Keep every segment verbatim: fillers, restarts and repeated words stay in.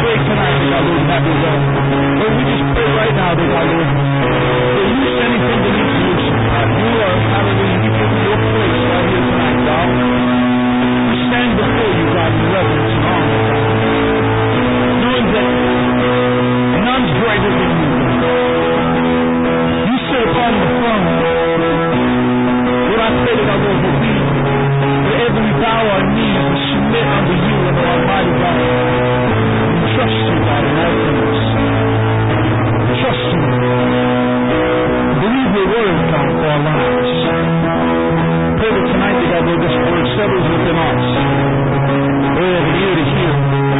pray tonight, dear God, Lord, have your way. Lord, we just pray right now, dear God, Lord, that you send anything that needs solution. God, you are, hallelujah, you give me your place right here tonight, God. We stand before you, God, in reverence and honor, God. Knowing that none's greater than you, God. You sit upon the throne. Lord, I pray that our Lord will be, that every bow our knees will submit unto you and our Almighty God. We trust you, God, in all things. Trust you. Believe your word, God, for our lives. Pray that tonight, that God, Lord, this word settles within us. Lord, have an ear to hear,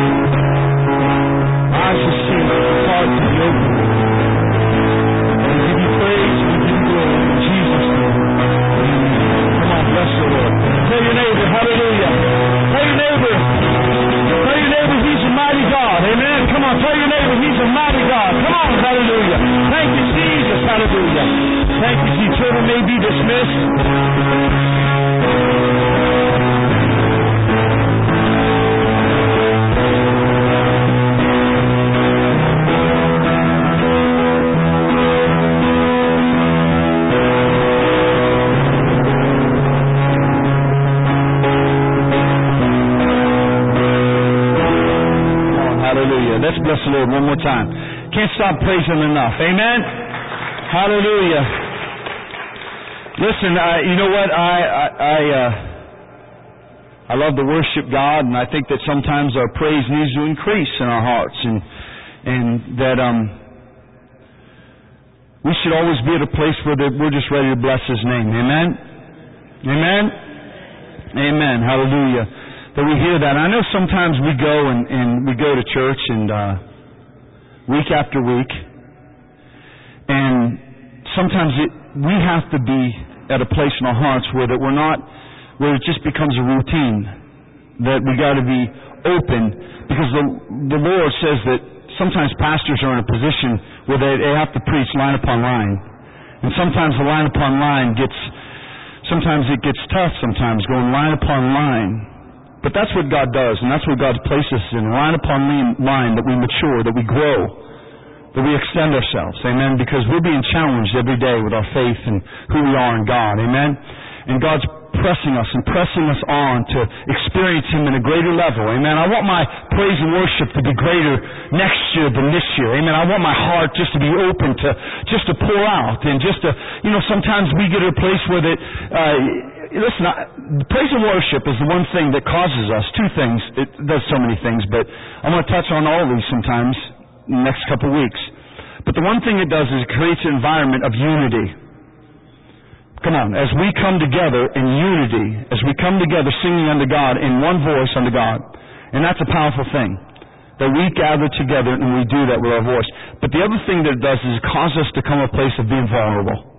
eyes to see, heart to be open. We give you praise, we give you glory in Jesus' name. Come on, bless the Lord. Tell your neighbor, hallelujah. Tell your neighbor, tell your neighbor he's a mighty God. Amen. Come on, tell your neighbor he's a mighty God. Come on, hallelujah. Thank you, Jesus, hallelujah. Thank you, Jesus. Children may be dismissed. Let's bless the Lord one more time. Can't stop praising Him enough. Amen? Hallelujah. Listen, uh, you know what? I I I, uh, I love to worship God, and I think that sometimes our praise needs to increase in our hearts, and and that um we should always be at a place where we're just ready to bless His name. Amen? Amen? Amen. Hallelujah. That we hear that. I know sometimes we go and, and we go to church and uh, week after week, and sometimes it, we have to be at a place in our hearts where that we're not, where it just becomes a routine. That we got to be open, because the the Lord says that sometimes pastors are in a position where they, they have to preach line upon line, and sometimes the line upon line gets, sometimes it gets tough. Sometimes going line upon line. But that's what God does, and that's what God places us in, line upon line, that we mature, that we grow, that we extend ourselves, amen, because we're being challenged every day with our faith and who we are in God, amen, and God's pressing us and pressing us on to experience Him in a greater level, amen. I want my praise and worship to be greater next year than this year, amen. I want my heart just to be open to, just to pour out, and just to, you know, sometimes we get to a place where that, uh, listen, I, praise and worship is the one thing that causes us, two things, it does so many things, but I'm going to touch on all of these sometimes in the next couple of weeks. But the one thing it does is it creates an environment of unity. Come on, as we come together in unity, as we come together singing unto God in one voice unto God, and that's a powerful thing, that we gather together and we do that with our voice. But the other thing that it does is it causes us to come to a place of being vulnerable.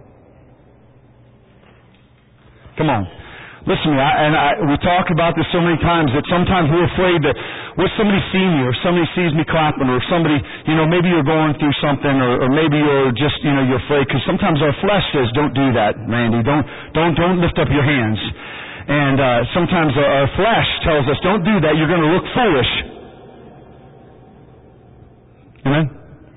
Come on. Listen to me, I, and I, we talk about this so many times that sometimes we're afraid that what somebody sees me, or somebody sees me clapping, or somebody, you know, maybe you're going through something, or, or maybe you're just, you know, you're afraid, because sometimes our flesh says, don't do that, Randy, don't, don't, don't lift up your hands. And uh, sometimes our, our flesh tells us, don't do that, you're going to look foolish. Amen?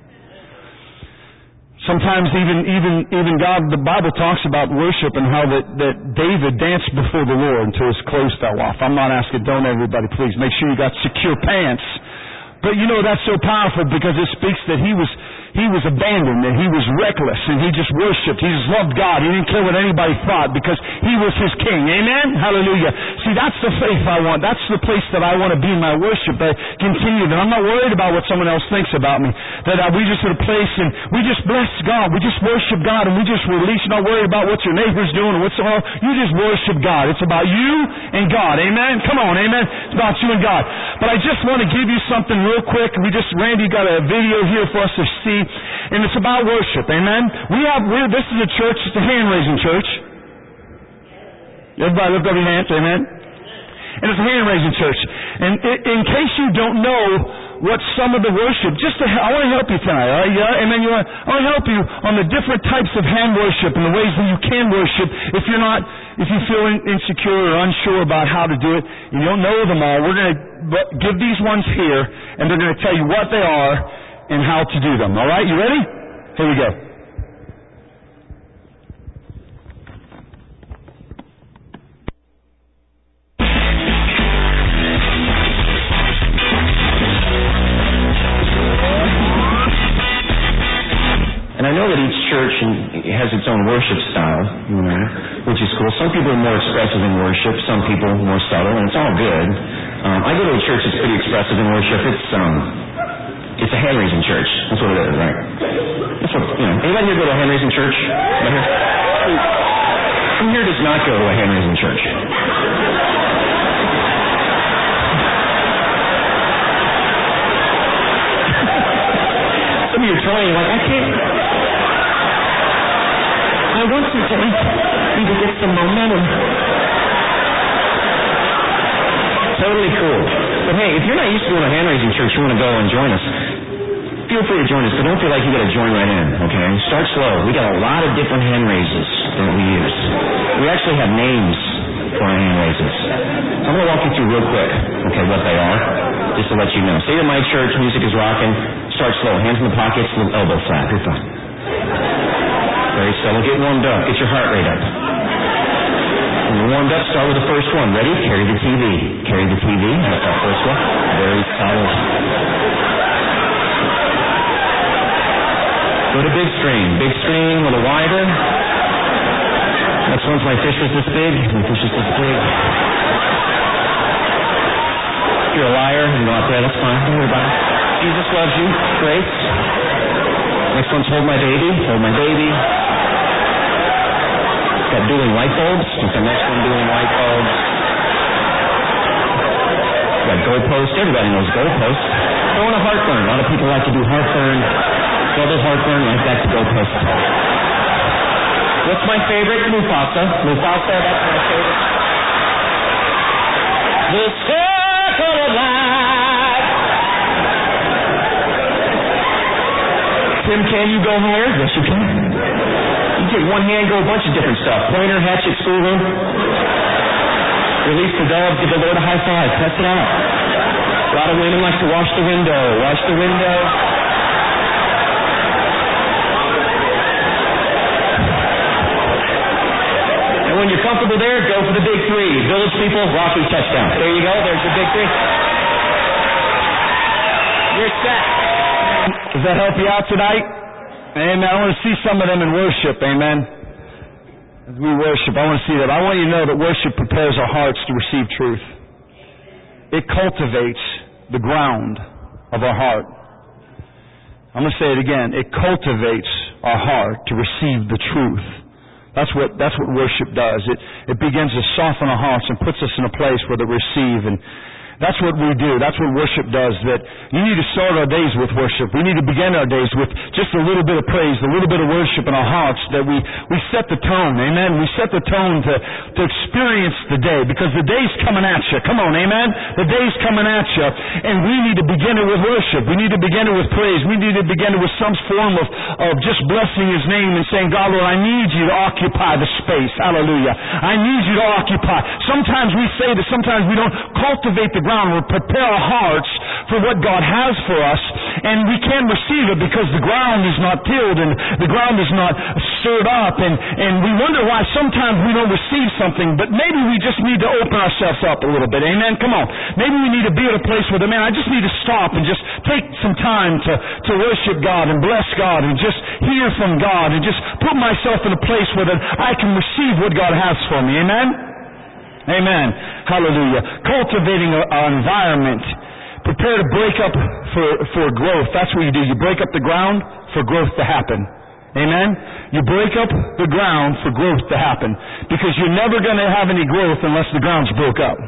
Sometimes even even even God, the Bible talks about worship and how that, that David danced before the Lord until his clothes fell off. I'm not asking, don't everybody, please make sure you got secure pants. But you know, that's so powerful because it speaks that he was he was abandoned, and he was reckless, and he just worshipped. He just loved God. He didn't care what anybody thought because he was his king. Amen? Hallelujah. See, that's the faith I want. That's the place that I want to be in my worship. I continue that I'm not worried about what someone else thinks about me. That uh, we just at a place and we just bless God. We just worship God, and we just release. You're not worried about what your neighbor's doing or what's all. You just worship God. It's about you and God. Amen? Come on, amen? It's about you and God. But I just want to give you something real quick. We just, Randy got a video here for us to see. And it's about worship, amen? We have, we're, this is a church, it's a hand-raising church. Everybody lift up your hands, amen? And it's a hand-raising church. And in case you don't know what some of the worship, just to, I want to help you tonight, all right? Yeah? Amen. You want, I want to help you on the different types of hand worship and the ways that you can worship if you're not, if you feel insecure or unsure about how to do it, and you don't know them all. We're going to give these ones here, and they're going to tell you what they are and how to do them. All right? You ready? Here we go. And I know that each church has its own worship style, you know, which is cool. Some people are more expressive in worship, some people more subtle, and it's all good. Um, I go to a church that's pretty expressive in worship. It's um, it's a hand-raising church. That's what it is, right? That's what, you know. Anybody here go to a hand-raising church? Right here? Who here does not go to a hand-raising church? Some of you are trying, like, I can't. I want to join. Need to get some momentum. Totally cool. But hey, if you're not used to going to a hand-raising church, you want to go and join us, feel free to join us, but don't feel like you got to join right in, okay? Start slow. We got a lot of different hand raises that we use. We actually have names for our hand raises. So I'm going to walk you through real quick, okay, what they are, just to let you know. Say you're at my church, music is rocking. Start slow. Hands in the pockets, little elbow flap. You're fine. Very slow. Get warmed up. Get your heart rate up. When you're warmed up, start with the first one. Ready? Carry the T V. Carry the T V. That's our first one. Very solid. Go to big screen. Big screen, a little wider. Next one's my fish is this big. My fish is this big. If you're a liar, you go out there, that's fine. Don't worry about it. Jesus loves you. Great. Next one's hold my baby. Hold my baby. Got dueling light bulbs. What's the next one? Dueling light bulbs. Got goalpost. Everybody knows goalpost. Throwing a heartburn. A lot of people like to do heartburn. Double heartburn. Like that's goalpost. What's my favorite? Mufasa. Mufasa. That's my favorite. The circle of life. Tim, can you go higher? Yes, you can. You take one hand, go a bunch of different stuff. Pointer, hatchet, schoolroom. Release the dog, give the Lord a high five. Test it out. A lot of women like to wash the window. Wash the window. And when you're comfortable there, go for the big three. Village people, Rocky touchdown. There you go. There's your big three. You're set. Does that help you out tonight? Amen. I want to see some of them in worship. Amen. As we worship, I want to see that. I want you to know that worship prepares our hearts to receive truth. It cultivates the ground of our heart. I'm going to say it again. It cultivates our heart to receive the truth. That's what that's what worship does. It it begins to soften our hearts and puts us in a place where they receive. And that's what we do. That's what worship does. That you need to start our days with worship. We need to begin our days with just a little bit of praise, a little bit of worship in our hearts, that we, we set the tone. Amen. We set the tone to, to experience the day, because the day's coming at you. Come on, amen. The day's coming at you, and we need to begin it with worship. We need to begin it with praise. We need to begin it with some form of, of just blessing His name and saying, God, Lord, I need you to occupy the space. Hallelujah. I need you to occupy. Sometimes we say that sometimes we don't cultivate the ground or prepare our hearts for what God has for us, and we can't receive it because the ground is not tilled and the ground is not stirred up, and, and we wonder why sometimes we don't receive something. But maybe we just need to open ourselves up a little bit. Amen. Come on. Maybe we need to be at a place where, man, I just need to stop and just take some time to, to worship God and bless God and just hear from God and just put myself in a place where that I can receive what God has for me. Amen. Amen. Hallelujah. Cultivating our environment. Prepare to break up for, for growth. That's what you do. You break up the ground for growth to happen. Amen. You break up the ground for growth to happen. Because you're never going to have any growth unless the ground's broke up.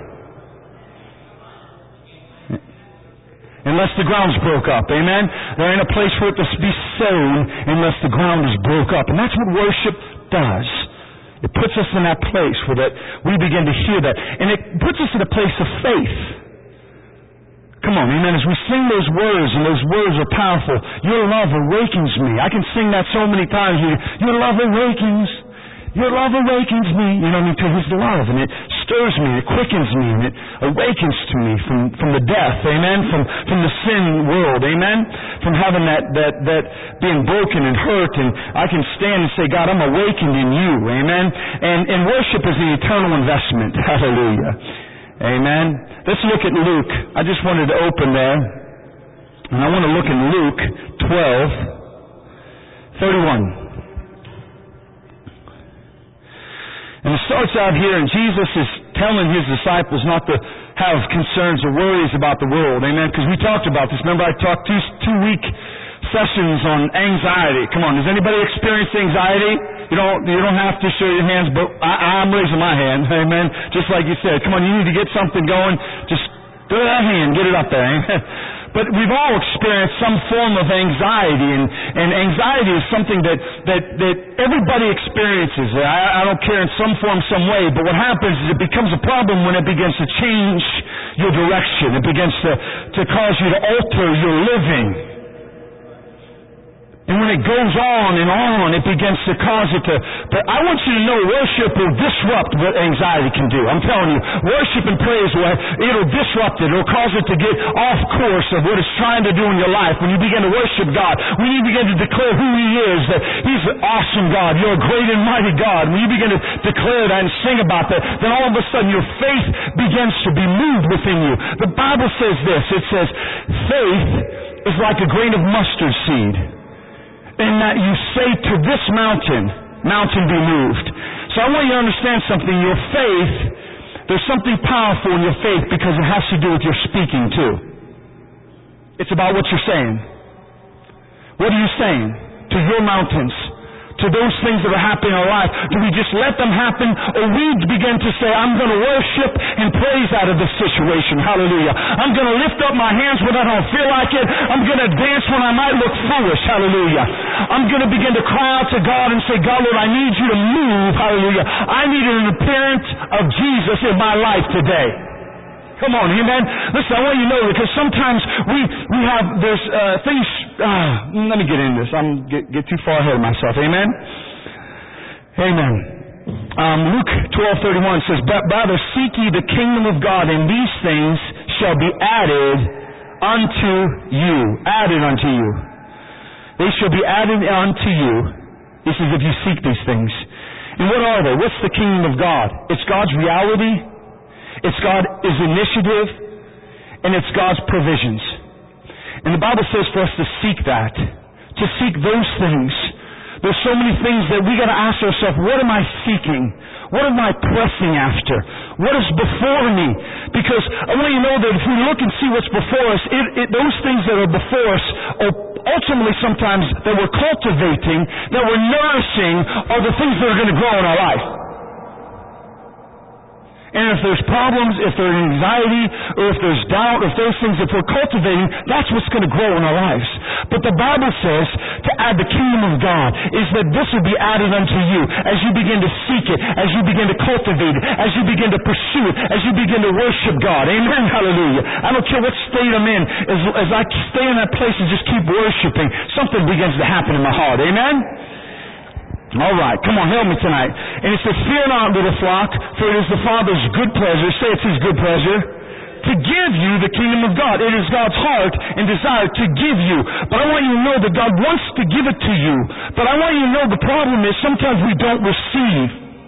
Unless the ground's broke up. Amen. There ain't a place for it to be sown unless the ground is broke up. And that's what worship does. It puts us in that place where that we begin to hear that. And it puts us in a place of faith. Come on, amen. As we sing those words, and those words are powerful, your love awakens me. I can sing that so many times. Your love awakens. Your love awakens me. You know what I mean? To His love. And it stirs me. It quickens me. And it awakens to me from, from the death. Amen. From, from the sin world. Amen. From having that, that, that being broken and hurt. And I can stand and say, God, I'm awakened in you. Amen. And, and worship is an eternal investment. Hallelujah. Amen. Let's look at Luke. I just wanted to open there. And I want to look in Luke twelve thirty-one. And it starts out here, and Jesus is telling His disciples not to have concerns or worries about the world. Amen. Because we talked about this. Remember I talked two, two week sessions on anxiety. Come on, does anybody experience anxiety? You don't, you don't have to show your hands, but I, I'm raising my hand. Amen. Just like you said. Come on, you need to get something going. Just go to that hand, get it up there. Amen. But we've all experienced some form of anxiety, and, and anxiety is something that, that, that everybody experiences. I, I don't care in some form, some way, but what happens is it becomes a problem when it begins to change your direction. It begins to, to cause you to alter your living. And when it goes on and on, it begins to cause it to... But I want you to know worship will disrupt what anxiety can do. I'm telling you, worship and praise, will, it'll disrupt it. It'll cause it to get off course of what it's trying to do in your life. When you begin to worship God, when you begin to declare who He is, that He's an awesome God, you're a great and mighty God. When you begin to declare that and sing about that, then all of a sudden your faith begins to be moved within you. The Bible says this, it says, faith is like a grain of mustard seed. And that you say to this mountain, mountain be moved. So I want you to understand something. Your faith, there's something powerful in your faith because it has to do with your speaking too. It's about what you're saying. What are you saying to your mountains? To those things that are happening in our life? Do we just let them happen, or we begin to say, I'm going to worship and praise out of this situation? Hallelujah. I'm going to lift up my hands when I don't feel like it. I'm going to dance when I might look foolish. Hallelujah. I'm going to begin to cry out to God and say, God, Lord, I need you to move. Hallelujah. I need an appearance of Jesus in my life today. Come on, amen. Listen, I want you to know, because sometimes we we have there's uh, things. Uh, let me get into this. I'm get, get too far ahead of myself. Amen. Amen. Um, Luke twelve thirty-one says, "But rather seek ye the kingdom of God, and these things shall be added unto you." Added unto you. They shall be added unto you. This is if you seek these things. And what are they? What's the kingdom of God? It's God's reality. It's God's initiative, and it's God's provisions. And the Bible says for us to seek that, to seek those things. There's so many things that we got to ask ourselves, what am I seeking? What am I pressing after? What is before me? Because I want you to know that if we look and see what's before us, it, it, those things that are before us are ultimately sometimes that we're cultivating, that we're nourishing, are the things that are going to grow in our life. And if there's problems, if there's anxiety, or if there's doubt, if those things that we're cultivating, that's what's going to grow in our lives. But the Bible says to add the kingdom of God is that this will be added unto you as you begin to seek it, as you begin to cultivate it, as you begin to pursue it, as you begin to worship God. Amen. Hallelujah. I don't care what state I'm in. As, as I stay in that place and just keep worshiping, something begins to happen in my heart. Amen. All right, come on, help me tonight. And it says, fear not, little flock, for it is the Father's good pleasure, say it's His good pleasure, to give you the kingdom of God. It is God's heart and desire to give you. But I want you to know that God wants to give it to you. But I want you to know the problem is sometimes we don't receive.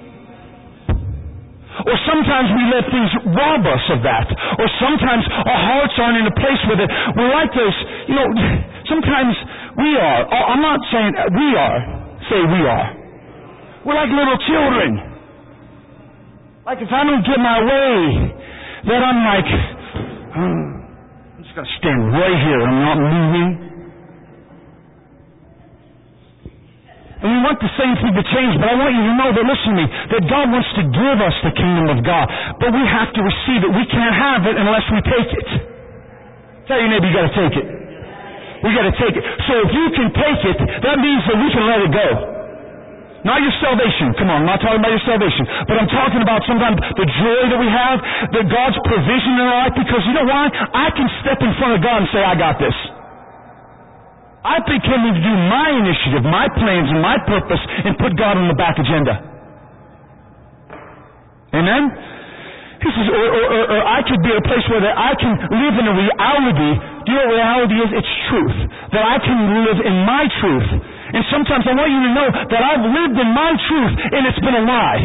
Or sometimes we let things rob us of that. Or sometimes our hearts aren't in a place with it. We're like this, you know, sometimes we are. I'm not saying we are. Say we are. We're like little children. Like if I don't get my way, then I'm like, hmm, I'm just going to stand right here and I'm not moving. And we want the same thing to change, but I want you to know that, listen to me, that God wants to give us the kingdom of God, but we have to receive it. We can't have it unless we take it. Tell your neighbor, you got to take it. We got to take it. So if you can take it, that means that we can let it go. Not your salvation. Come on, I'm not talking about your salvation. But I'm talking about sometimes the joy that we have, that God's provision in our life, because you know why? I can step in front of God and say, I got this. I think Him to do my initiative, my plans, and my purpose, and put God on the back agenda. Amen? He says, or, or, or, or I could be at a place where that I can live in a reality. Do you know what reality is? It's truth. That I can live in my truth. And sometimes I want you to know that I've lived in my truth, and it's been a lie.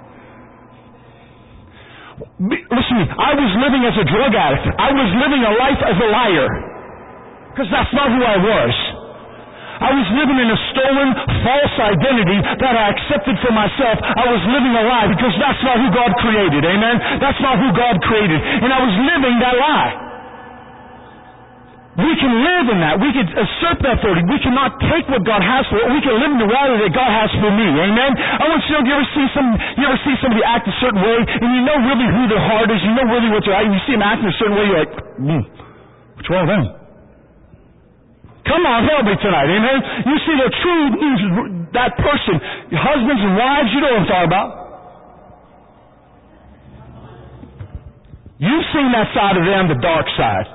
Listen to me, I was living as a drug addict. I was living a life as a liar. Because that's not who I was. I was living in a stolen, false identity that I accepted for myself. I was living a lie because that's not who God created. Amen? That's not who God created. And I was living that lie. We can live in that. We can assert that authority. We cannot take what God has for it. We can live in the reality that God has for me. Amen? I want you to know, you ever see some, you ever see somebody act a certain way, and you know really who their heart is, you know really what they're, and you see them acting a certain way, you're like, hmm, what's wrong with them? Come on, help me tonight, amen? You see the true, that person, husbands and wives, you know what I'm talking about. You've seen that side of them, the dark side.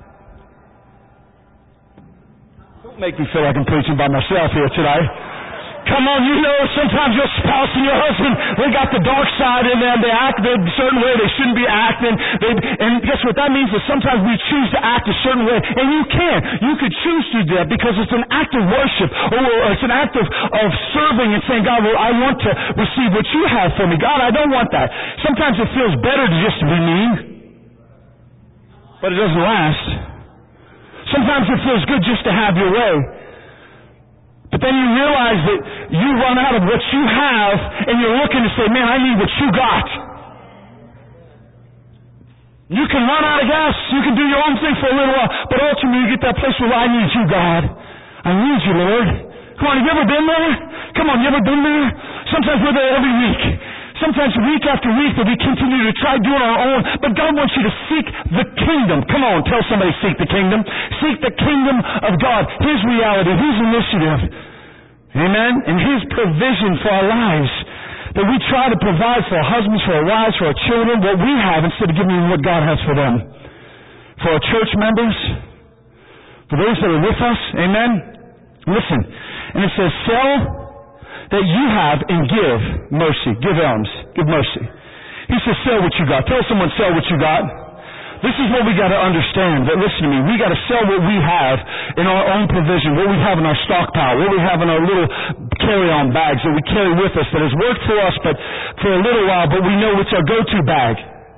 Don't make me feel like I'm preaching by myself here tonight. Come on, you know sometimes your spouse and your husband, they got the dark side in them. They act a certain way they shouldn't be acting. They, and guess what that means? Is sometimes we choose to act a certain way. And you can. You could choose to do that because it's an act of worship. Or it's an act of, of serving and saying, God, well, I want to receive what you have for me. God, I don't want that. Sometimes it feels better to just be mean. But it doesn't last. Sometimes it feels good just to have your way. But then you realize that you run out of what you have, and you're looking to say, man, I need what you got. You can run out of gas. You can do your own thing for a little while. But ultimately you get that place where I need you, God. I need you, Lord. Come on, have you ever been there? Come on, you ever been there? Sometimes we're there every week. Sometimes week after week that we continue to try doing our own. But God wants you to seek the kingdom. Come on, tell somebody, seek the kingdom. Seek the kingdom of God. His reality, His initiative. Amen? And His provision for our lives. That we try to provide for our husbands, for our wives, for our children, what we have instead of giving them what God has for them. For our church members. For those that are with us. Amen? Listen. And it says, sell that you have and give mercy. Give alms. Give mercy. He says, sell what you got. Tell someone, sell what you got. This is what we got to understand. That listen to me. We got to sell what we have in our own provision, what we have in our stockpile, what we have in our little carry-on bags that we carry with us that has worked for us but for a little while, but we know it's our go-to bag.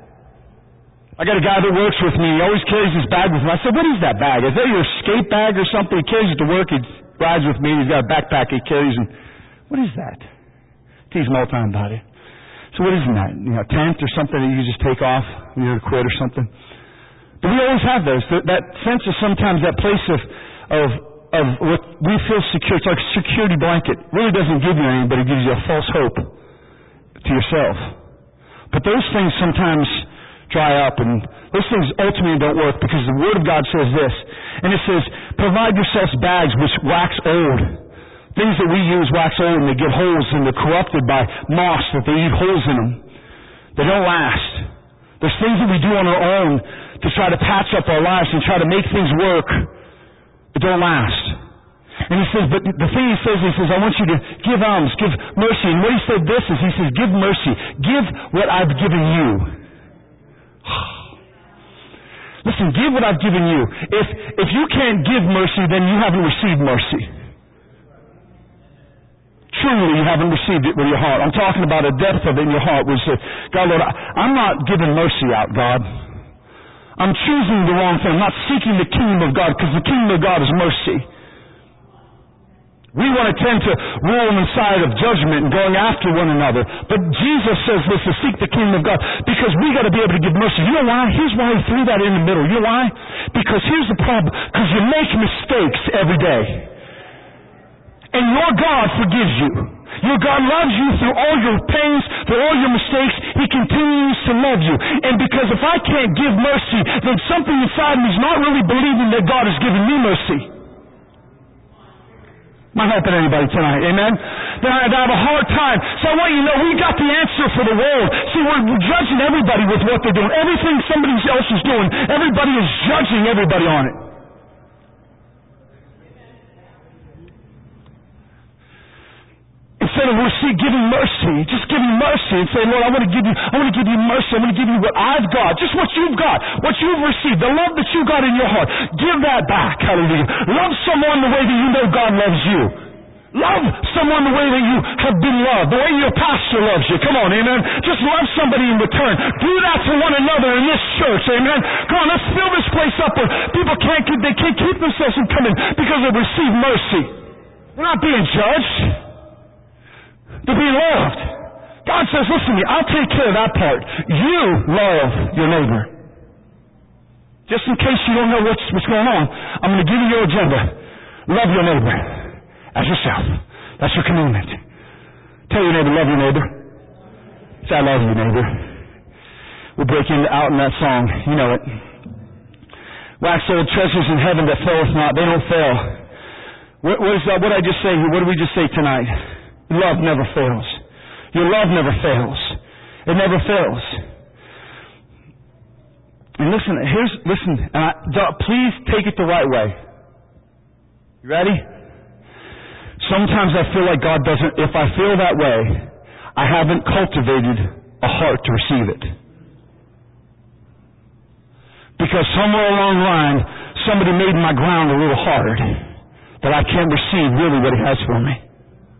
I got a guy that works with me. He always carries his bag with him. I said, what is that bag? Is that your skate bag or something? He carries it to work. He rides with me. He's got a backpack he carries. And what is that? Tease him all the time about it. So what is that? You know, a tent or something that you just take off when you're to quit or something? But we always have those. That, that sense of sometimes that place of, of, of what we feel secure. It's like a security blanket. It really doesn't give you anything, but it gives you a false hope to yourself. But those things sometimes dry up, and those things ultimately don't work because the Word of God says this. And it says, provide yourselves bags which wax old. Things that we use wax old and they get holes and they're corrupted by moss, that they eat holes in them. They don't last. There's things that we do on our own to try to patch up our lives and try to make things work that don't last. And he says, but the thing he says, he says, I want you to give alms, give mercy. And what he said this is, he says, give mercy. Give what I've given you. Listen, give what I've given you. If, if you can't give mercy, then you haven't received mercy. Truly, you haven't received it with your heart. I'm talking about a depth of it in your heart where you say, God, Lord, I, I'm not giving mercy out, God. I'm choosing the wrong thing. I'm not seeking the kingdom of God because the kingdom of God is mercy. We want to tend to rule inside of judgment and going after one another. But Jesus says this, to seek the kingdom of God, because we got to be able to give mercy. You know why? Here's why he threw that in the middle. You know why? Because here's the problem. Because you make mistakes every day. And your God forgives you. Your God loves you through all your pains, through all your mistakes. He continues to love you. And because if I can't give mercy, then something inside me is not really believing that God has given me mercy. Am I helping anybody tonight? Amen? that I, that I have a hard time. So I want you to know we got the answer for the world. See, we're judging everybody with what they're doing. Everything somebody else is doing, everybody is judging everybody on it. Instead of receive, giving mercy, just giving mercy and say, Lord, I want to give you, I want to give you mercy. I want to give you what I've got, just what you've got, what you've received, the love that you got in your heart. Give that back. Hallelujah. Love someone the way that you know God loves you. Love someone the way that you have been loved, the way your pastor loves you. Come on, amen. Just love somebody in return. Do that to one another in this church, amen. Come on, let's fill this place up where people can't keep, they can't keep themselves from coming because they receive mercy. They're not being judged. To be loved. God says, listen to me, I'll take care of that part. You love your neighbor. Just in case you don't know what's, what's going on, I'm going to give you your agenda. Love your neighbor as yourself. That's your commandment. Tell your neighbor, love your neighbor. Say, I love you, neighbor. We'll break into, out in that song. You know it. Wax old treasures in heaven that faileth not. They don't fail. What, what, is, uh, what did I just say? What did we just say tonight? Love never fails. Your love never fails. It never fails. And listen, here's, listen, and I, please take it the right way. You ready? Sometimes I feel like God doesn't, if I feel that way, I haven't cultivated a heart to receive it. Because somewhere along the line, somebody made my ground a little hard, that I can't receive really what He has for me.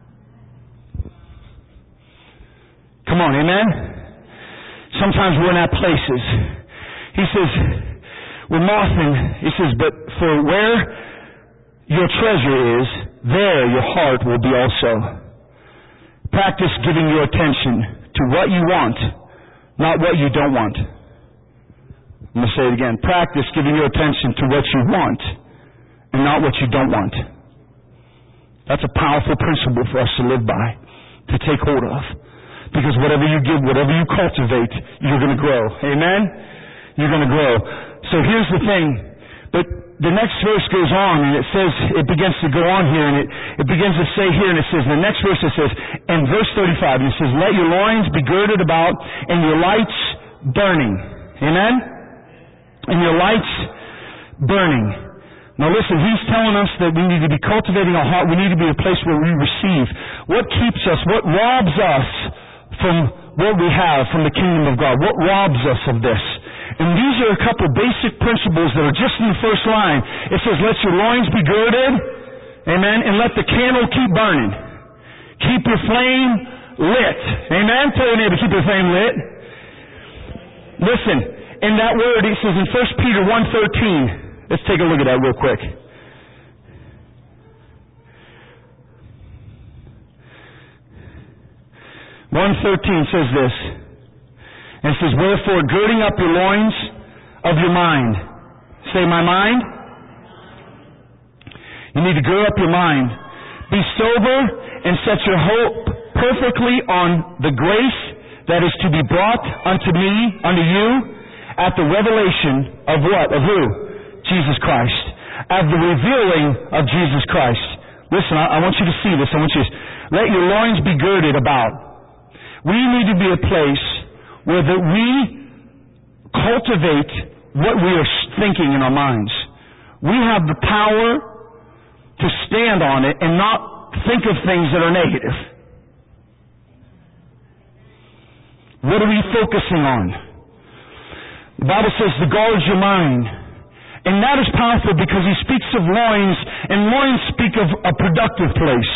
Come on, amen? Sometimes we're in our places. He says, we're mothing. He says, but for where your treasure is, there your heart will be also. Practice giving your attention to what you want, not what you don't want. I'm going to say it again. Practice giving your attention to what you want and not what you don't want. That's a powerful principle for us to live by, to take hold of. Because whatever you give, whatever you cultivate, you're going to grow. Amen? You're going to grow. So here's the thing. But the next verse goes on, and it says, it begins to go on here, and it, it begins to say here, and it says, the next verse it says, in verse thirty-five, it says, let your loins be girded about, and your lights burning. Amen? And your lights burning. Now listen, He's telling us that we need to be cultivating our heart. We need to be a place where we receive. What keeps us, what robs us from what we have from the kingdom of God? What robs us of this? And these are a couple basic principles that are just in the first line. It says, let your loins be girded, amen, and let the candle keep burning. Keep your flame lit. Amen? Tell your neighbor, keep your flame lit. Listen, in that word, it says in First Peter one thirteen, let's take a look at that real quick. one thirteen says this. And it says, wherefore, girding up your loins of your mind. Say, my mind. You need to gird up your mind. Be sober and set your hope perfectly on the grace that is to be brought unto me, unto you, at the revelation of what? Of who? Jesus Christ. At the revealing of Jesus Christ. Listen, I, I want you to see this. I want you to let your loins be girded about. We need to be a place where that we cultivate what we are thinking in our minds. We have the power to stand on it and not think of things that are negative. What are we focusing on? The Bible says to guard your mind. And that is powerful because He speaks of loins, and loins speak of a productive place.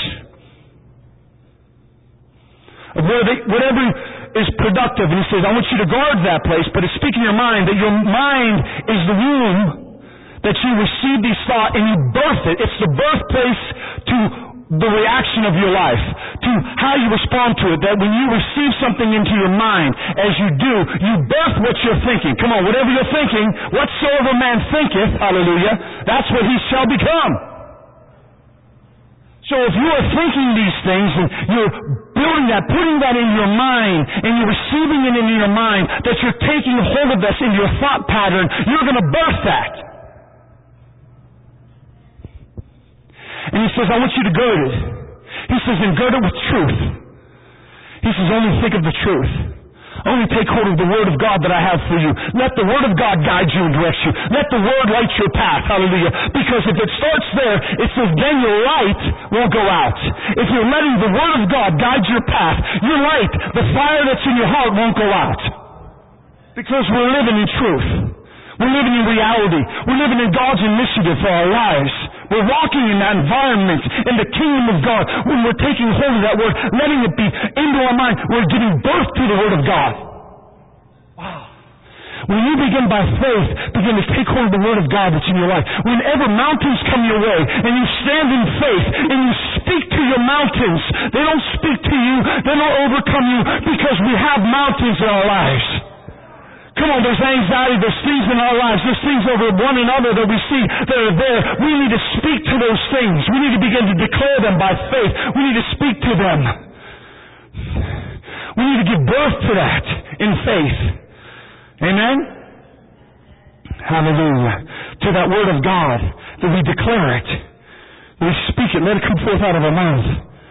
Where they, whatever is productive, and He says, I want you to guard that place, but it's speaking your mind, that your mind is the womb that you receive these thoughts and you birth it. It's the birthplace to the reaction of your life, to how you respond to it, that when you receive something into your mind, as you do, you birth what you're thinking. Come on, whatever you're thinking, whatsoever man thinketh, hallelujah, that's what he shall become. So if you are thinking these things and you're building that, putting that in your mind, and you're receiving it in your mind, that you're taking hold of this in your thought pattern, you're going to birth that. And He says, I want you to gird it. He says, and gird it with truth. He says, only think of the truth. Only take hold of the Word of God that I have for you. Let the Word of God guide you and direct you. Let the Word light your path. Hallelujah. Because if it starts there, it says then your light won't go out. If you're letting the Word of God guide your path, your light, the fire that's in your heart won't go out. Because we're living in truth. We're living in reality. We're living in God's initiative for our lives. We're walking in that environment, in the kingdom of God. When we're taking hold of that Word, letting it be into our mind, we're giving birth to the Word of God. Wow. When you begin by faith, begin to take hold of the Word of God that's in your life. Whenever mountains come your way, and you stand in faith, and you speak to your mountains, they don't speak to you, they don't overcome you, because we have mountains in our lives. Come on, there's anxiety, there's things in our lives, there's things over one another that we see that are there. We need to speak to those things. We need to begin to declare them by faith. We need to speak to them. We need to give birth to that in faith. Amen? Hallelujah. To that Word of God, that we declare it, that we speak it, let it come forth out of our mouth.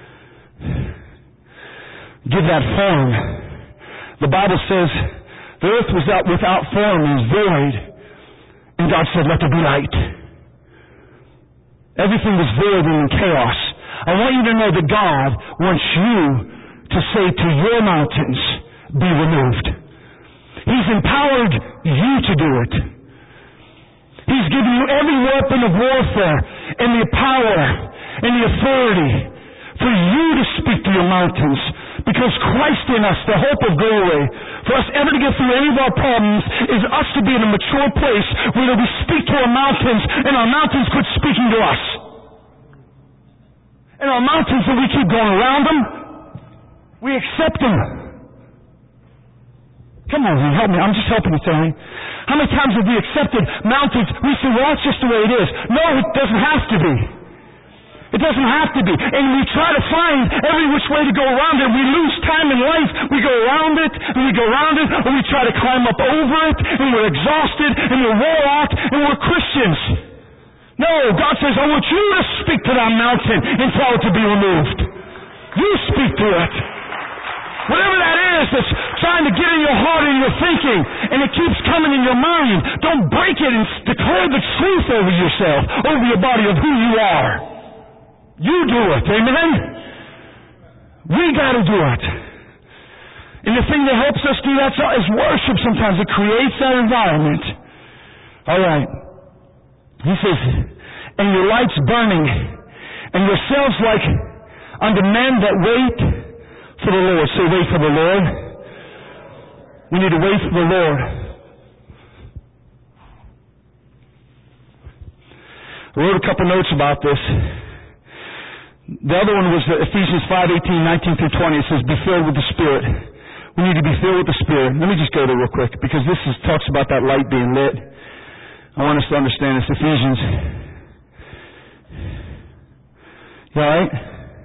Give that form. The Bible says, the earth was out without form and void, and God said, let there be light. Everything was void and in chaos. I want you to know that God wants you to say to your mountains, be removed. He's empowered you to do it. He's given you every weapon of warfare and the power and the authority for you to speak to your mountains. Because Christ in us, the hope of glory, for us ever to get through any of our problems, is us to be in a mature place where we speak to our mountains, and our mountains quit speaking to us. And our mountains, that we keep going around them, we accept them. Come on, help me. I'm just helping you today. How many times have we accepted mountains? We say, well, that's just the way it is. No, it doesn't have to be. It doesn't have to be. And we try to find every which way to go around it. We lose time in life. We go around it, and we go around it, and we try to climb up over it, and we're exhausted, and we're wore out, and we're Christians. No, God says, I want you to speak to that mountain and tell it to be removed. You speak to it. Whatever that is that's trying to get in your heart and your thinking, and it keeps coming in your mind, don't break it and declare the truth over yourself, over your body of who you are. You do it, amen? We got to do it. And the thing that helps us do that is worship sometimes. It creates that environment. All right. He says, and your light's burning, and yourselves like unto men that wait for the Lord. Say, wait for the Lord. We need to wait for the Lord. I wrote a couple notes about this. The other one was Ephesians five eighteen, nineteen through twenty. It says, be filled with the Spirit. We need to be filled with the Spirit. Let me just go there real quick, because this is, talks about that light being lit. I want us to understand this. Ephesians. You all right?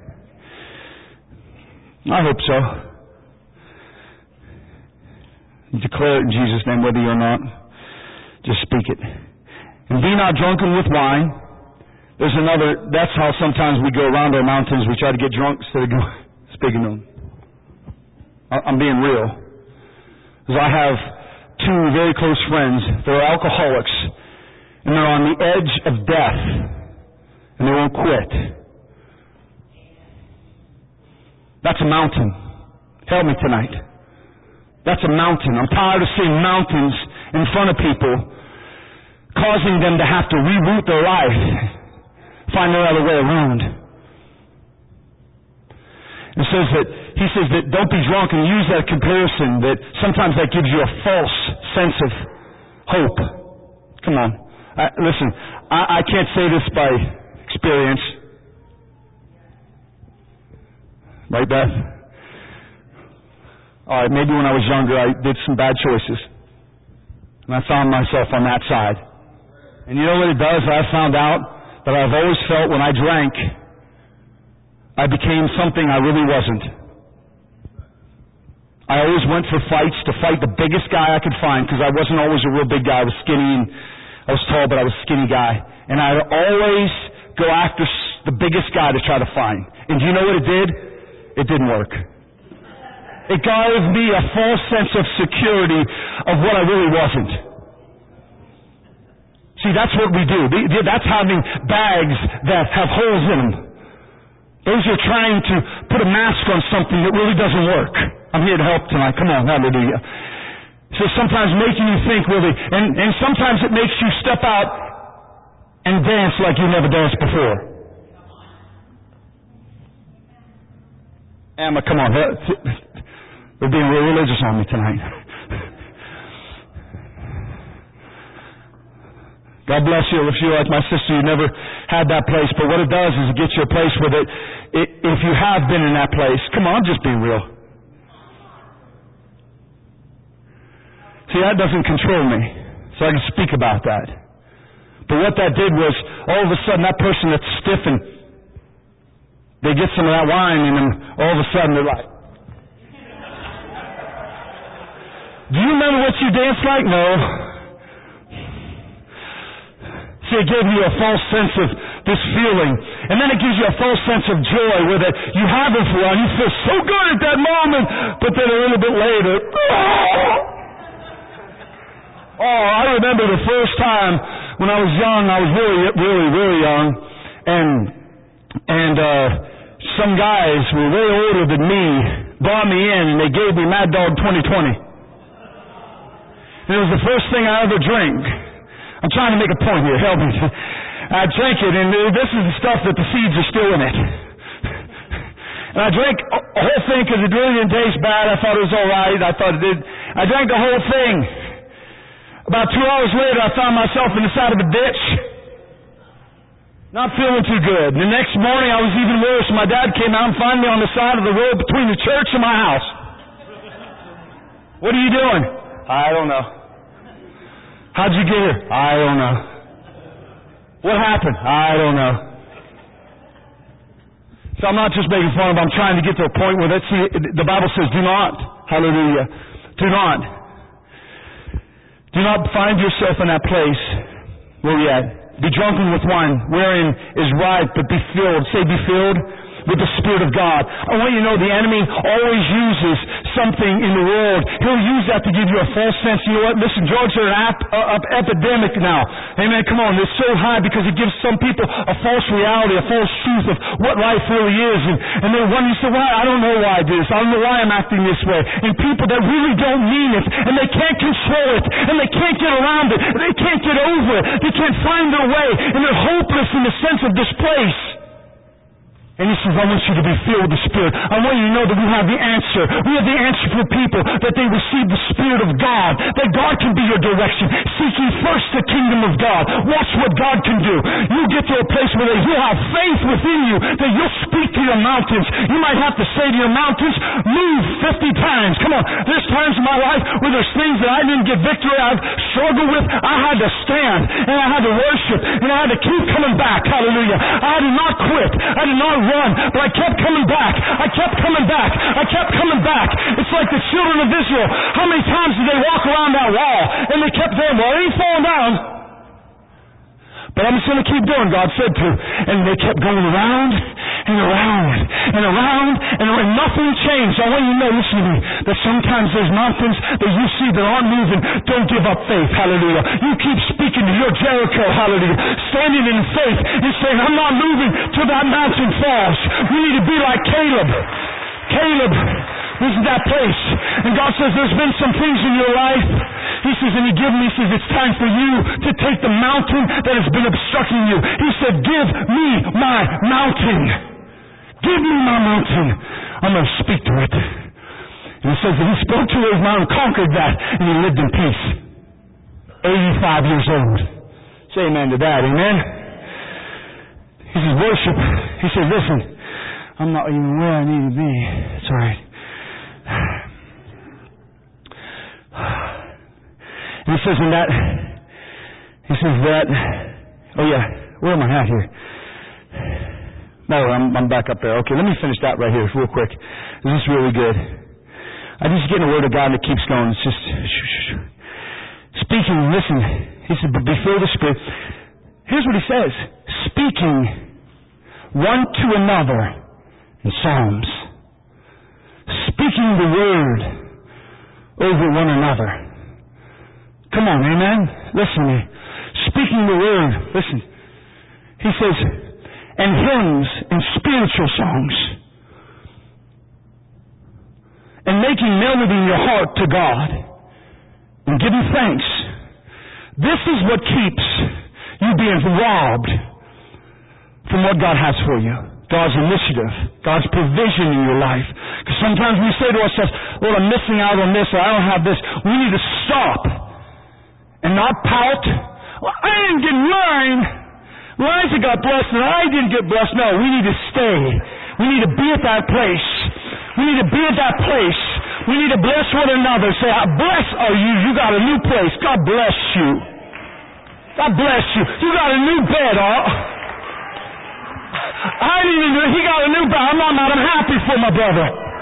I hope so. You declare it in Jesus' name, whether you're not. Just speak it. And be not drunken with wine. There's another, that's how sometimes we go around our mountains. We try to get drunk instead of going, speaking to them. I'm being real. Because I have two very close friends. They're alcoholics. And they're on the edge of death. And they won't quit. That's a mountain. Help me tonight. That's a mountain. I'm tired of seeing mountains in front of people, causing them to have to reroute their life. Find no other way around. It says that, he says that don't be drunk, and use that comparison that sometimes that gives you a false sense of hope. Come on. I, listen, I, I can't say this by experience. Right, Beth? Alright, maybe when I was younger I did some bad choices. And I found myself on that side. And you know what it does? I found out that I've always felt when I drank, I became something I really wasn't. I always went for fights to fight the biggest guy I could find, because I wasn't always a real big guy. I was skinny, and I was tall, but I was a skinny guy. And I'd always go after the biggest guy to try to find. And do you know what it did? It didn't work. It gave me a false sense of security of what I really wasn't. See, that's what we do. That's having bags that have holes in them. Those are trying to put a mask on something that really doesn't work. I'm here to help tonight. Come on, hallelujah. So sometimes making you think really, and, and sometimes it makes you step out and dance like you never danced before. Emma, come on. They're being real religious on me tonight. God bless you. If you're like my sister, you never had that place. But what it does is it gets you a place where that, it, if you have been in that place, come on, I'm just being real. See, that doesn't control me. So I can speak about that. But what that did was, all of a sudden, that person that's stiffened, they get some of that wine in them, all of a sudden they're like, do you remember what you danced like? No. See, it gave you a false sense of this feeling. And then it gives you a false sense of joy where that you have it for a while. You feel so good at that moment, but then a little bit later, oh, I remember the first time when I was young, I was really, really, really young, and, and, uh, some guys were way older than me, brought me in, and they gave me Mad Dog twenty twenty. And it was the first thing I ever drank. I'm trying to make a point here. Help me. I drank it, and this is the stuff that the seeds are still in it. And I drank a whole thing because it really didn't taste bad. I thought it was all right. I thought it did. I drank the whole thing. About two hours later, I found myself in the side of a ditch. Not feeling too good. The next morning, I was even worse. My dad came out and found me on the side of the road between the church and my house. What are you doing? I don't know. How'd you get here? I don't know. What happened? I don't know. So I'm not just making fun of it. I'm trying to get to a point where, let's see, the Bible says, do not, hallelujah, do not, do not find yourself in that place where you're at. Be drunken with wine, wherein is right, but be filled. Say, be filled with the Spirit of God. I want you to know the enemy always uses something in the world. He'll use that to give you a false sense. You know what? Listen, drugs are an ap- uh, epidemic now. Amen. Come on. It's so high because it gives some people a false reality, a false truth of what life really is. And, and they wonder, you say, well, I don't know why I do this. I don't know why I'm acting this way. And people that really don't mean it, and they can't control it, and they can't get around it, and they can't get over it. They can't find their way, and they're hopeless in the sense of this place. And he says, I want you to be filled with the Spirit. I want you to know that we have the answer. We have the answer for people, that they receive the Spirit of God, that God can be your direction. Seek ye first the kingdom of God. Watch what God can do. You get to a place where you'll have faith within you, that you'll speak to your mountains. You might have to say to your mountains, move fifty times. Come on. There's times in my life where there's things that I didn't get victory, I've struggled with. I had to stand, and I had to worship, and I had to keep coming back. Hallelujah. I did not quit. I did not run, but I kept coming back. I kept coming back. I kept coming back. It's like the children of Israel. How many times did they walk around that wall and they kept saying, well, it ain't falling down, but I'm just going to keep doing, God said to. And they kept going around and around and around and around. Nothing changed. I want you to know, listen to me, that sometimes there's mountains that you see that aren't moving. Don't give up faith. Hallelujah. You keep speaking to your Jericho. Hallelujah. Standing in faith and saying, I'm not moving till that mountain falls. We need to be like Caleb. Caleb was in that place. And God says, there's been some things in your life. He says, and he gave me, he says, it's time for you to take the mountain that has been obstructing you. He said, give me my mountain. Give me my mountain. I'm going to speak to it. And he says that he spoke to his mountain, conquered that, and he lived in peace. eighty-five years old. Say amen to that. Amen. He says, worship. He says, listen, I'm not even where I need to be. It's all right. And he says in that, he says that, oh yeah, where am I at here? No, I'm, I'm back up there. Okay, let me finish that right here real quick. This is really good. I just get a word of God that keeps going. It's just, speaking, listen, he said, but be filled with the Spirit. Here's what he says, speaking one to another and psalms, speaking the word over one another. Come on, amen? Listen to me. Speaking the word. Listen. He says, and hymns and spiritual songs. And making melody in your heart to God. And giving thanks. This is what keeps you being robbed from what God has for you. God's initiative, God's provision in your life. Because sometimes we say to ourselves, Lord, I'm missing out on this, or I don't have this. We need to stop and not pout. Well, I didn't get mine. Liza got blessed and I didn't get blessed. No, we need to stay. We need to be at that place. We need to be at that place. We need to bless one another. Say, how blessed are you? You got a new place. God bless you. God bless you. You got a new bed, huh? I didn't even, he got a new bed. I'm not mad. I'm happy for my brother.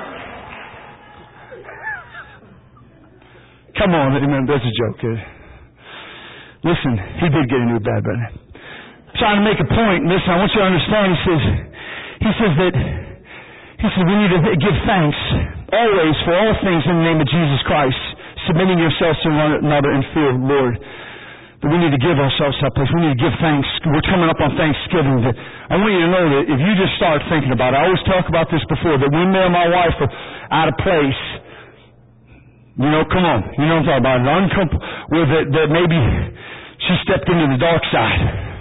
Come on, amen. That's a joke. Kid. Listen, he did get a new bed, but I'm trying to make a point. Listen, I want you to understand. He says, he says that, he says we need to give thanks always for all things in the name of Jesus Christ, submitting yourselves to one another in fear of the Lord. That we need to give ourselves that place. We need to give thanks. We're coming up on Thanksgiving. That I want you to know that if you just start thinking about it, I always talk about this before, that when me and my wife are out of place, you know, come on, you know what I'm talking about, uncomfortable, where that, that maybe she stepped into the dark side.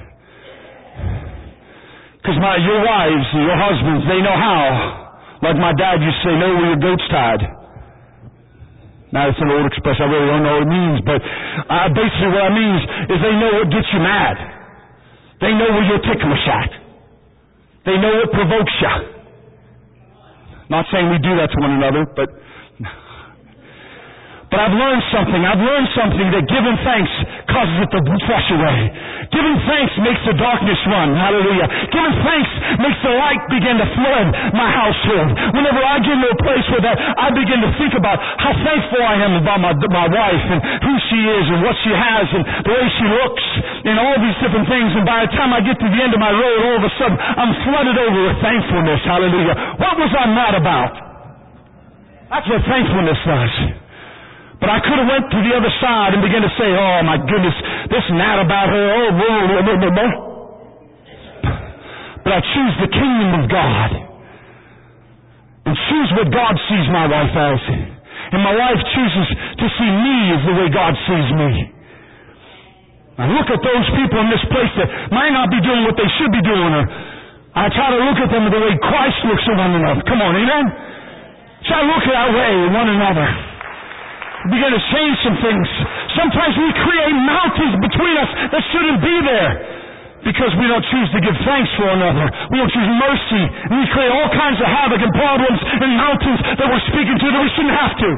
Because my your wives, your husbands, they know how. Like my dad used to say, know where your goat's tied. Now, it's an old expression. I really don't know what it means. But uh, basically what I mean is, is they know what gets you mad. They know where you're ticklish at. They know what provokes you. Not saying we do that to one another, but... But I've learned something. I've learned something that giving thanks causes it to flush away. Giving thanks makes the darkness run. Hallelujah. Giving thanks makes the light begin to flood my household. Whenever I get into a place where that, I begin to think about how thankful I am about my, my wife and who she is and what she has and the way she looks and all these different things. And by the time I get to the end of my road, all of a sudden, I'm flooded over with thankfulness. Hallelujah. What was I mad about? That's what thankfulness does. But I could have went to the other side and began to say, oh my goodness, this and that about her, oh, blah, blah, blah, blah, blah. But I choose the kingdom of God. And choose what God sees my wife as. And my wife chooses to see me as the way God sees me. I look at those people in this place that might not be doing what they should be doing, or I try to look at them the way Christ looks at one another. Come on, amen? Try to look that way at one another. Begin to change some things. Sometimes we create mountains between us that shouldn't be there because we don't choose to give thanks for another. We don't choose mercy. And we create all kinds of havoc and problems and mountains that we're speaking to that we shouldn't have to.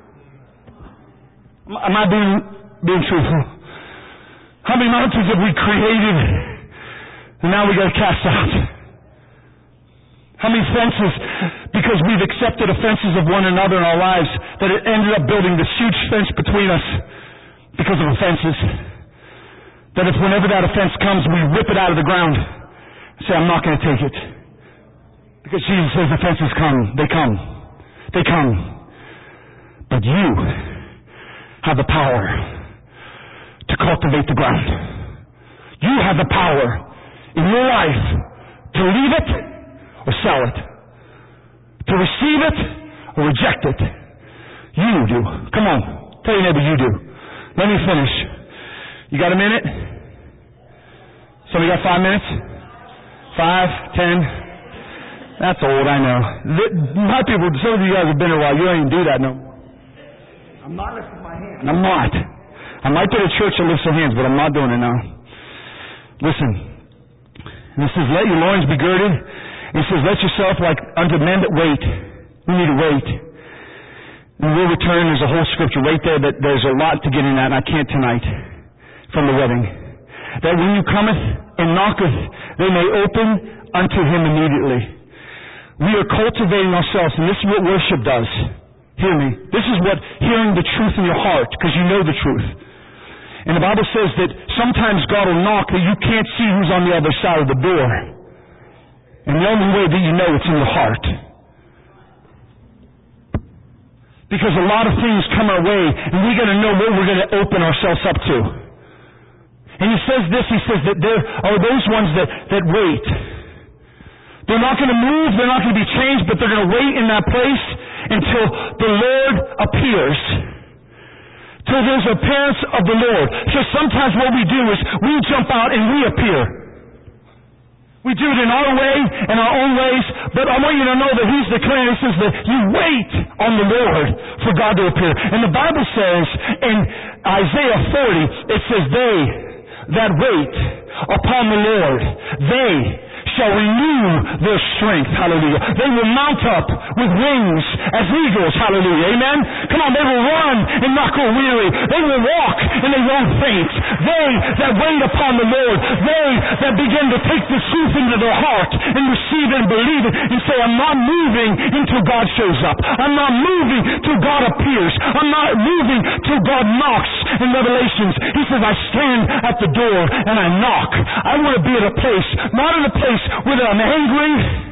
Am I being, being truthful? How many mountains have we created and now we got to cast out? How many fences, because we've accepted offenses of one another in our lives, that it ended up building this huge fence between us because of offenses. That if whenever that offense comes, we rip it out of the ground and say, I'm not going to take it. Because Jesus says offenses come. They come. They come. But you have the power to cultivate the ground. You have the power in your life to leave it or sell it. To receive it or reject it. You do. Come on. Tell your neighbor you do. Let me finish. You got a minute? Somebody got five minutes? Five? Ten? That's old, I know. My people, some of you guys have been here a while. You don't even do that no more. I'm not lifting my hand. I'm not. I might go to church and lift some hands, but I'm not doing it now. Listen. This says, let your loins be girded. He says, let yourself like unto men that wait. We need to wait. And we'll return. There's a whole scripture right there, but there's a lot to get in that, and I can't tonight from the wedding. That when you cometh and knocketh, they may open unto him immediately. We are cultivating ourselves, and this is what worship does. Hear me. This is what hearing the truth in your heart, because you know the truth. And the Bible says that sometimes God will knock that you can't see who's on the other side of the door. And the only way that you know it's in your heart. Because a lot of things come our way, and we got to know what we're going to open ourselves up to. And he says this, he says that there are those ones that, that wait. They're not going to move, they're not going to be changed, but they're going to wait in that place until the Lord appears. Till there's appearance of the Lord. Because sometimes what we do is we jump out and we appear. We do it in our way, in our own ways, but I want you to know that He's declaring, He says that you wait on the Lord for God to appear. And the Bible says in Isaiah forty, it says, they that wait upon the Lord, they shall renew their strength. Hallelujah. They will mount up with wings as eagles. Hallelujah. Amen. Come on, they will run and not go weary. They will walk and they won't faint. They that wait upon the Lord, they that begin to take the truth into their heart and receive it and believe it and say, I'm not moving until God shows up. I'm not moving till God appears. I'm not moving till God knocks in Revelations. He says, I stand at the door and I knock. I want to be at a place, not in a place where I'm angry,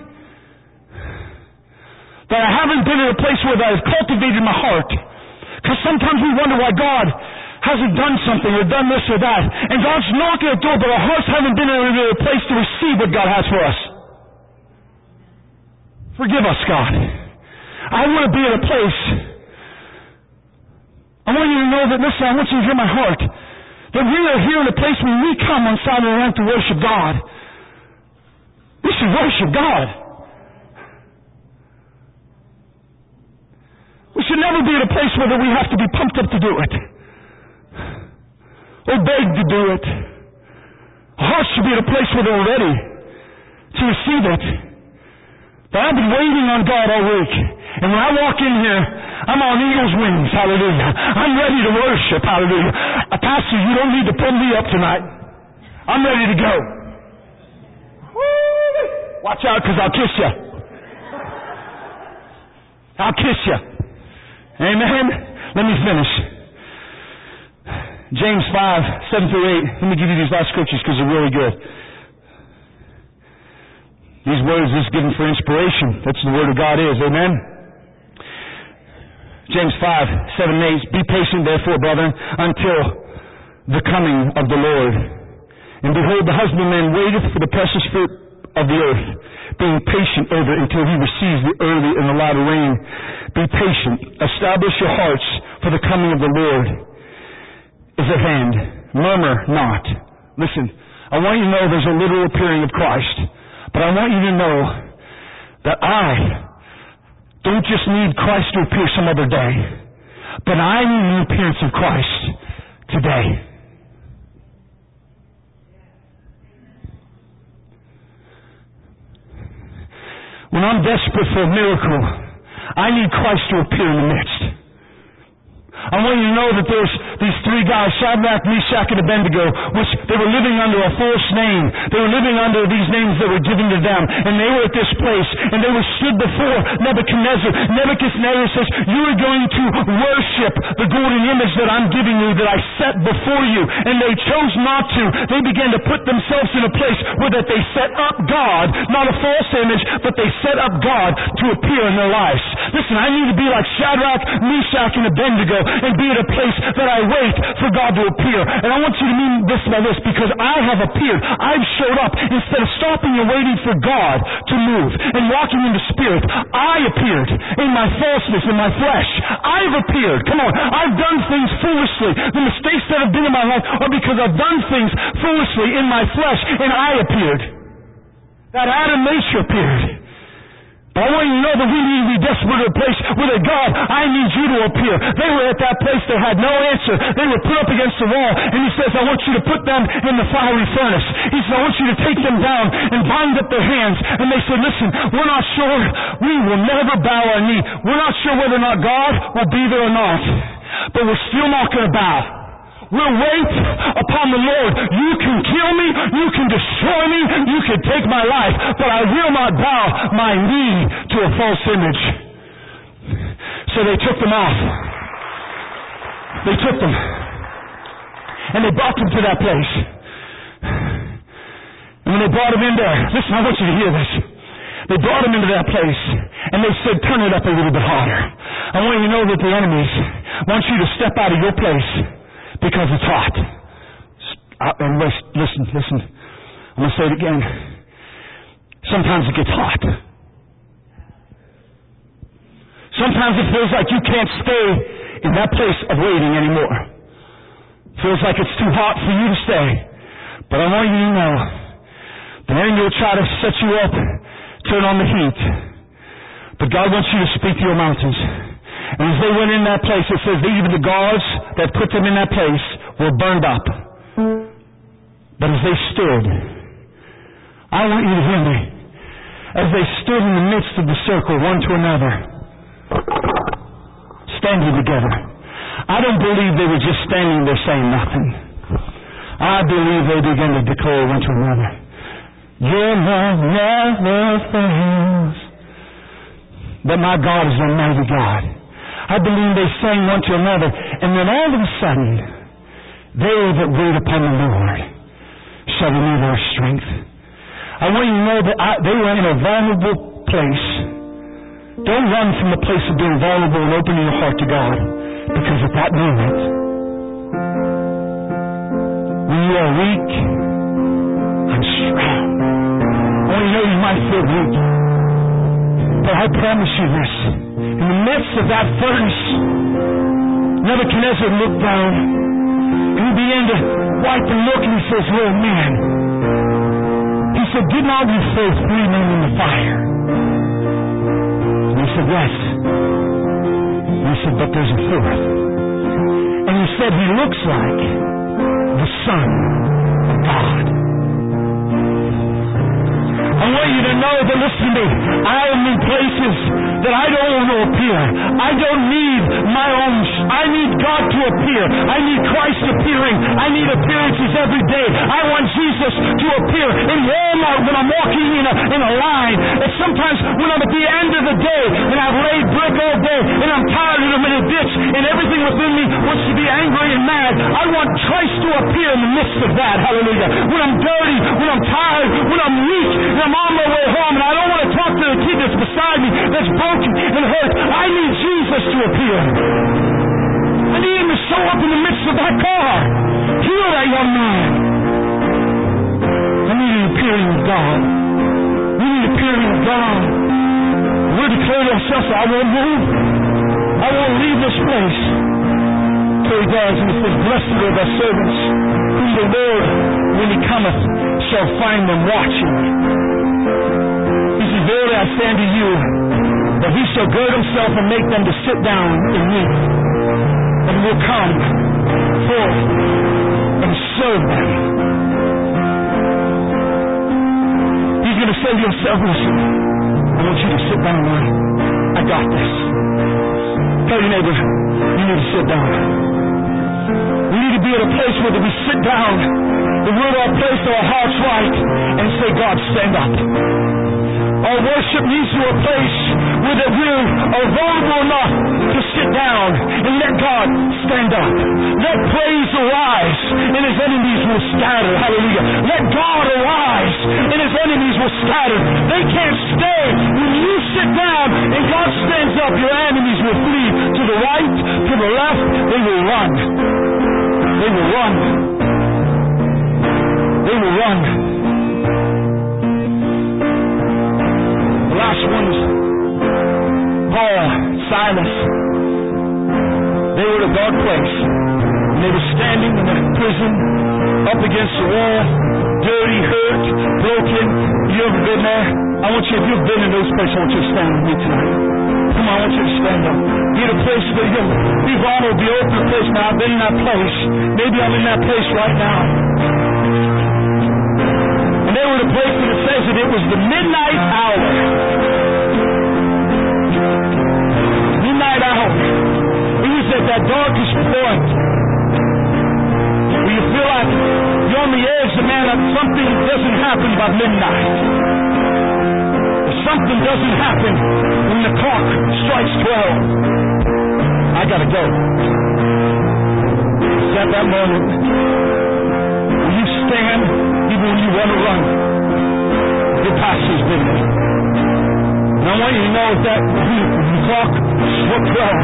that I haven't been in a place where I've cultivated my heart. Because sometimes we wonder why God hasn't done something or done this or that. And God's knocking at the door, but our hearts haven't been in a place to receive what God has for us. Forgive us, God. I want to be in a place. I want you to know that, listen, I want you to hear my heart. That we are here in a place when we come on Saturday night to worship God. We should worship God. We should never be in a place where we have to be pumped up to do it. Or beg to do it. Our hearts should be in a place where they're ready to receive it. But I've been waiting on God all week. And when I walk in here, I'm on eagle's wings. Hallelujah. I'm ready to worship. Hallelujah. Uh, Pastor, you don't need to pump me up tonight. I'm ready to go. Watch out, because I'll kiss you. I'll kiss you. Amen? Let me finish. James five, seven through eight. Let me give you these last scriptures because they're really good. These words is given for inspiration. That's the Word of God is. Amen? James five, seven and eight. Be patient, therefore, brethren, until the coming of the Lord. And behold, the husbandman waiteth for the precious fruit of the earth, being patient over it until he receives the early and the latter rain. Be patient. Establish your hearts, for the coming of the Lord is at hand. Murmur not. Listen, I want you to know there's a literal appearing of Christ, but I want you to know that I don't just need Christ to appear some other day, but I need the appearance of Christ today. When I'm desperate for a miracle, I need Christ to appear in the midst. I want you to know that there's these three guys, Shadrach, Meshach, and Abednego, which they were living under a false name. They were living under these names that were given to them. And they were at this place, and they were stood before Nebuchadnezzar. Nebuchadnezzar says, you are going to worship the golden image that I'm giving you, that I set before you. And they chose not to. They began to put themselves in a place where that they set up God, not a false image, but they set up God to appear in their lives. Listen, I need to be like Shadrach, Meshach, and Abednego, and be at a place that I wait for God to appear. And I want you to mean this by this, because I have appeared. I've showed up. Instead of stopping and waiting for God to move and walking in the Spirit, I appeared in my falseness, in my flesh. I've appeared. Come on. I've done things foolishly. The mistakes that have been in my life are because I've done things foolishly in my flesh, and I appeared. That Adam nature appeared. But I want you to know that we need to be desperate at a place where that God, I need you to appear. They were at that place, they had no answer. They were put up against the wall, and He says, I want you to put them in the fiery furnace. He said, I want you to take them down and bind up their hands. And they said, listen, we're not sure. We will never bow our knee. We're not sure whether or not God will be there or not. But we're still not going to bow. We'll wait upon the Lord. You can kill me, you can destroy me, you can take my life, but I will not bow my knee to a false image. So they took them off. They took them. And they brought them to that place. And when they brought them in there, listen, I want you to hear this. They brought him into that place, and they said, turn it up a little bit harder. I want you to know that the enemies want you to step out of your place because it's hot. And listen, listen. I'm going to say it again. Sometimes it gets hot. Sometimes it feels like you can't stay in that place of waiting anymore. Feels like it's too hot for you to stay. But I want you to know, the enemy will try to set you up, turn on the heat. But God wants you to speak to your mountains. And as they went in that place, it says that even the gods that put them in that place were burned up. But as they stood, I want you to hear me. As they stood in the midst of the circle, one to another, standing together. I don't believe they were just standing there saying nothing. I believe they began to declare one to another, your love never fails. But my God is a mighty God. I believe they sang one to another, and then all of a sudden, they that wait upon the Lord shall renew their strength. I want you to know that I, they were in a vulnerable place. Don't run from the place of being vulnerable and opening your heart to God, because at that moment, when you are weak, I'm strong. I want you to know you might feel weak, but I promise you this. In the midst of that furnace, Nebuchadnezzar looked down, and he began to wipe and look, and he says, oh man. He said, didn't all you throw three men in the fire? And he said, yes. And he said, but there's a fourth. And he said, he looks like the Son of God. I want you to know that, listen to me, I am in places that I don't want to appear. I don't need my own, I need God to appear. I need Christ appearing. I need appearances every day. I want Jesus to appear in Walmart when I'm walking in a, in a line. And sometimes when I'm at the end of the day and I've laid brick all day and I'm tired and I'm in a ditch and everything within me wants to be angry and mad, I want Christ to appear in the midst of that. Hallelujah. When I'm dirty, when I'm tired, when I'm weak, and I'm on my way home and I don't want to talk to the kid that's beside me that's broken and hurt, I need Jesus to appear. I need him to show up in the midst of that car. Heal that young man. I need an appearing of God. We need an appearing of God. We're declaring ourselves, I won't move. I won't leave this place. So he does, and he says, blessed are thy servants, whom the Lord, when he cometh, shall find them watching. He says, verily I say unto you, that he shall gird himself and make them to sit down in me, and will come forth and serve them. He's going to say to himself, listen, I want you to sit down now. I got this. Tell your neighbor, you need to sit down. We need to be at a place where we sit down, that we're at our place, our hearts right, and say, God, stand up. Our worship needs to be a place where that we are vulnerable enough to sit down and let God stand up. Let praise arise, and his enemies will scatter. Hallelujah. Let God arise, and his enemies will scatter. They can't stay. When you sit down and God stands up, your enemies will flee to the right, to the left. They will run. They will run. They will run. The last ones, Paul, Silas, they were in a dark place. And they were standing in a prison, up against the wall, dirty, hurt, broken. You ever been there? I want you, if you've been in those places, I want you to stand with me tonight. Come on, I want you to stand up. Be in a place where you'll be vulnerable, be open to a place. Now, I've been in that place. Maybe I'm in that place right now. And they were in a place that it says that it was the midnight hour. Midnight hour. It was at that darkest point where you feel like you're on the edge, and man, something doesn't happen by midnight. Something doesn't happen when the clock strikes twelve. I gotta go. It's at that moment when you stand, even when you want to run. Your pastor's been there. And I want you to know that the clock struck twelve.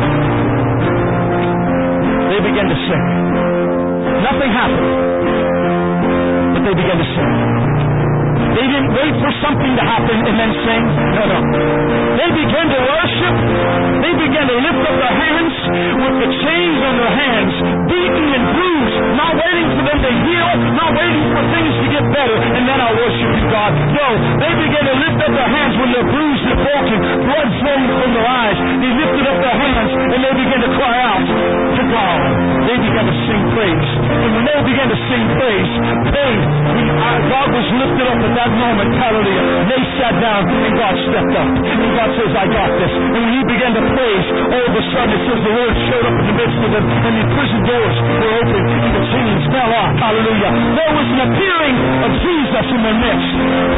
They began to sing. Nothing happened, but they began to sing. They didn't wait for something to happen and then sing. No, no. They began to worship. They began to lift up their hands with the chains on their hands, beaten and bruised, not waiting for them to heal, not waiting for things to get better, and then I'll worship you, God. No, they began to lift up their hands when they're bruised and broken, blood flowing from their eyes. They lifted up their hands and they began to cry out to God. They began to sing praise. And when they began to sing praise, they, when God was lifted up at that moment, hallelujah, they sat down and God stepped up. And God says, I got this. And when he began to praise, all of a sudden it says the Lord showed up in the midst of them and the prison doors were open and the chains fell off. Hallelujah. There was an appearing of Jesus in their midst.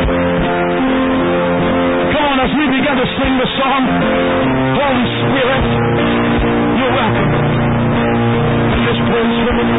Come on, as we begin to sing the song, Holy Spirit, you're welcome in this place for me.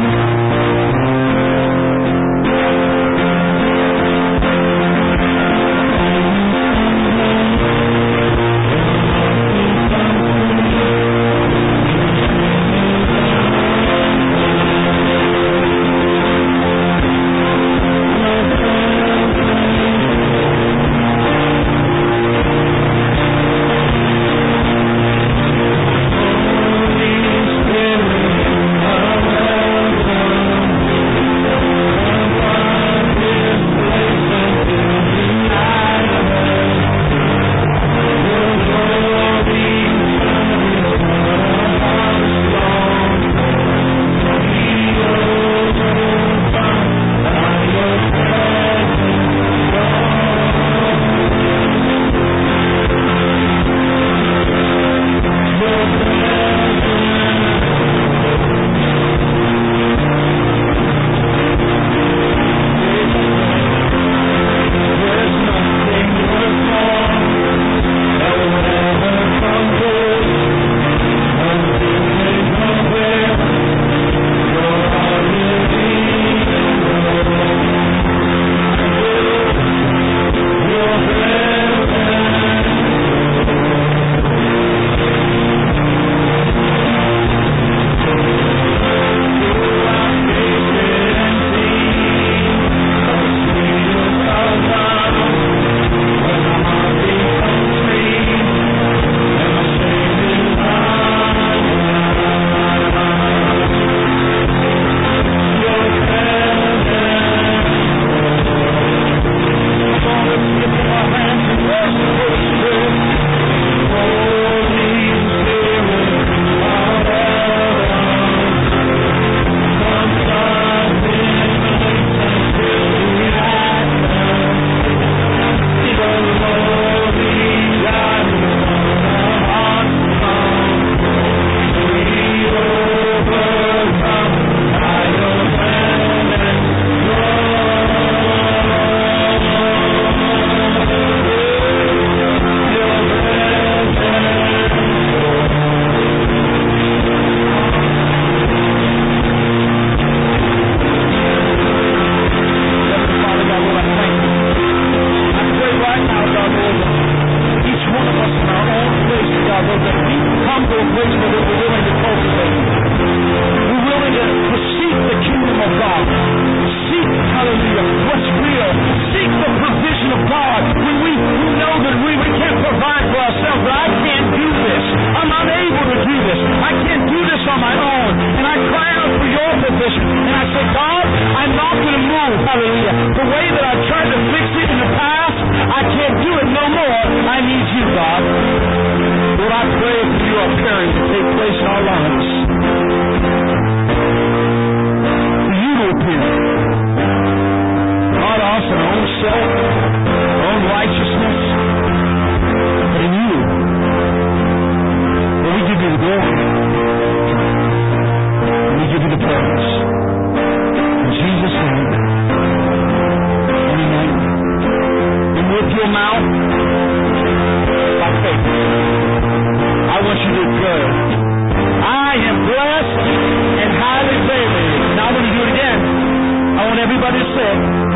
Everybody said